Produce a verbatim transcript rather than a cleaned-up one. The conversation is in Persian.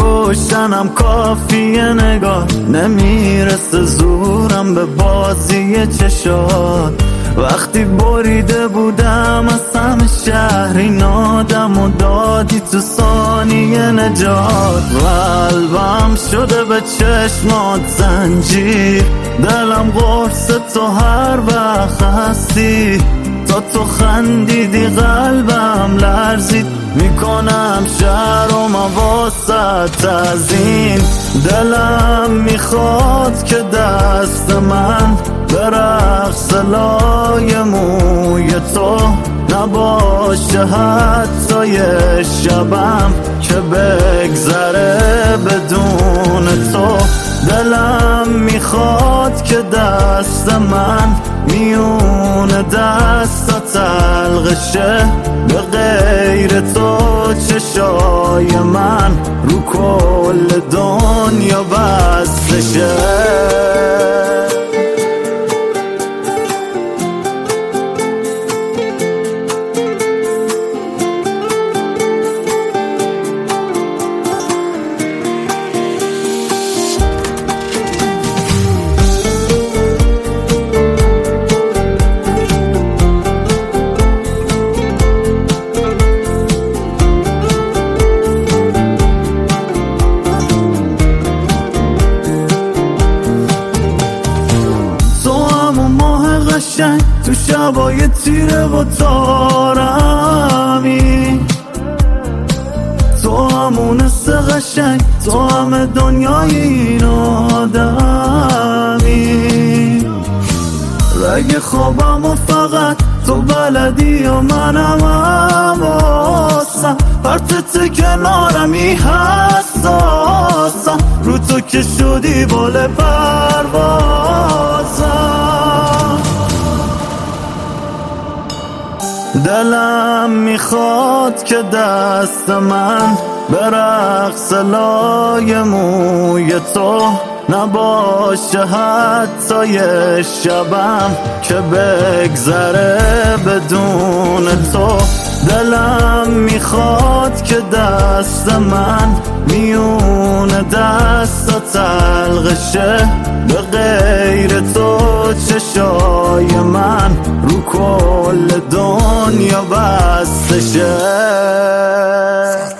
روشنم کافیه نگاه، نمیرسه زورم به بازی چشات. وقتی بریده بودم از همه شهر، این آدم و دادی تو ثانیه نجات. قلبم شده به چشمات زنجیر، دلم قرص تو هر وقت هستی. تا تو خندیدی قلبم لرزید، میکنم شهر و مواسط از این. دلم میخواد که دست من به رقص لای موی تو نباشه حتی یه شبم که بگذره بدون تو. دلم میخواد که دست من میون دستا تلق شه، به غیر تو چشای من رو کل دنیا بسته شه. تو شبای تیره و تارمی، تو همون قشنگ، تو همه دنیای این آدمی. رگ خوابم و فقط تو بلدی و منم حواسم، پرتت کنارمی حساسم، رو تو که شدی بال پروازم. دلم میخواد که دست من به رقص لای موی تو نباشه حتی یه شبم که بگذره بدون تو. دلم میخواد که دست من میون دستا تلق شه، به غیر تو چشای من رو کل دنیا بسته شه.